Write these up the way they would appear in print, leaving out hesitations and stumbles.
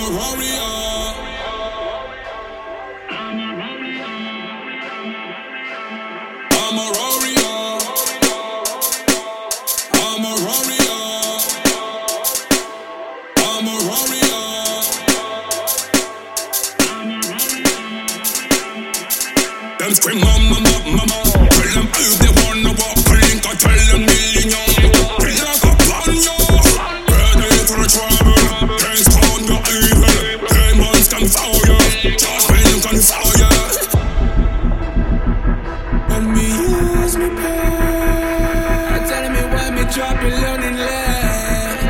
warrior. I'm a warrior. I'm a warrior. I'm a warrior. Them scream mama, mama. Tell them who they wanna walk. Link I tell them million. Feel like a plan, yo. Ready for trouble. Can't stand the evil. Demons can fire. Judgment can fire. When me use me pain, telling me why me drop it learning less.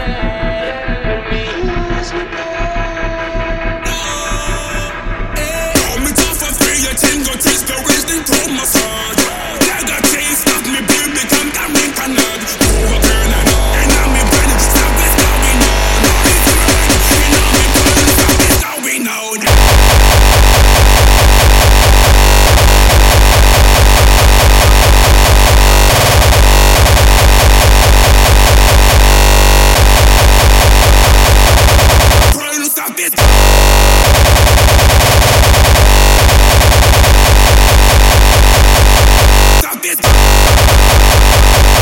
Hold me tough and free, your thing got inspiration from my son. Legacy, stop me, build me, come down, me cannot. Overturn and on, and now me brain, stop this going on. And now me brain, stop this going on. Stop this. Stop this.